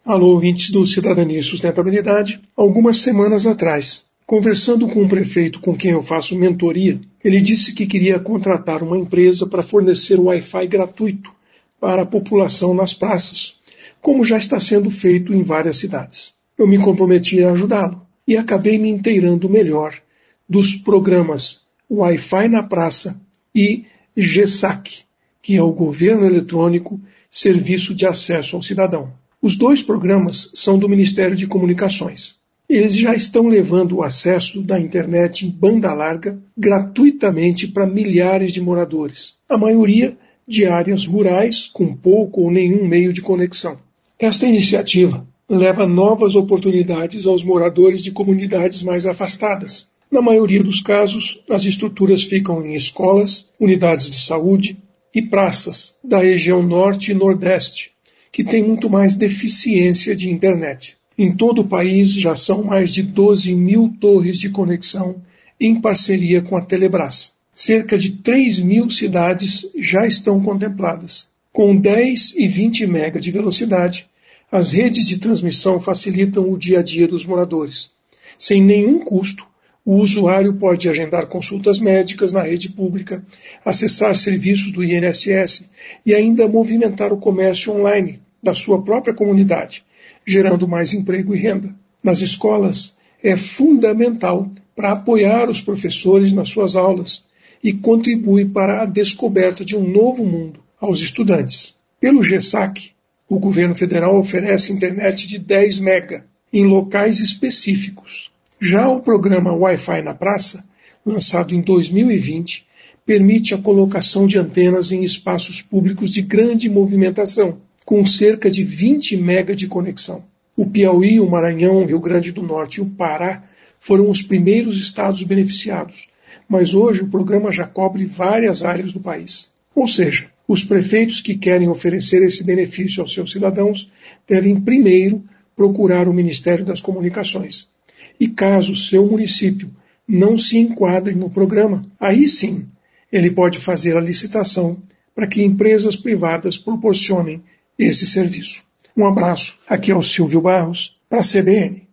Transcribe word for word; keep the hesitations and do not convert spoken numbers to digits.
Alô, ouvintes do Cidadania e Sustentabilidade. Algumas semanas atrás, conversando com um prefeito com quem eu faço mentoria, ele disse que queria contratar uma empresa para fornecer Wi-Fi gratuito para a população nas praças, como já está sendo feito em várias cidades. Eu me comprometi a ajudá-lo e acabei me inteirando melhor dos programas Wi-Fi na Praça e GESAC, que é o Governo Eletrônico Serviço de Acesso ao Cidadão. Os dois programas são do Ministério de Comunicações. Eles já estão levando o acesso da internet em banda larga gratuitamente para milhares de moradores, a maioria de áreas rurais com pouco ou nenhum meio de conexão. Esta iniciativa leva novas oportunidades aos moradores de comunidades mais afastadas. Na maioria dos casos, as estruturas ficam em escolas, unidades de saúde e praças da região norte e nordeste, que tem muito mais deficiência de internet. Em todo o país já são mais de doze mil torres de conexão em parceria com a Telebrás. Cerca de três mil cidades já estão contempladas. Com dez e vinte mega de velocidade, as redes de transmissão facilitam o dia a dia dos moradores. Sem nenhum custo, o usuário pode agendar consultas médicas na rede pública, acessar serviços do I N S S e ainda movimentar o comércio online da sua própria comunidade, gerando mais emprego e renda. Nas escolas, é fundamental para apoiar os professores nas suas aulas e contribui para a descoberta de um novo mundo aos estudantes. Pelo GESAC, o governo federal oferece internet de dez mega em locais específicos. Já o programa Wi-Fi na Praça, lançado em dois mil e vinte, permite a colocação de antenas em espaços públicos de grande movimentação, com cerca de vinte mega de conexão. O Piauí, o Maranhão, o Rio Grande do Norte e o Pará foram os primeiros estados beneficiados, mas hoje o programa já cobre várias áreas do país. Ou seja, os prefeitos que querem oferecer esse benefício aos seus cidadãos devem primeiro procurar o Ministério das Comunicações. E caso seu município não se enquadre no programa, aí sim ele pode fazer a licitação para que empresas privadas proporcionem esse serviço. Um abraço, aqui é o Silvio Barros, para a C B N.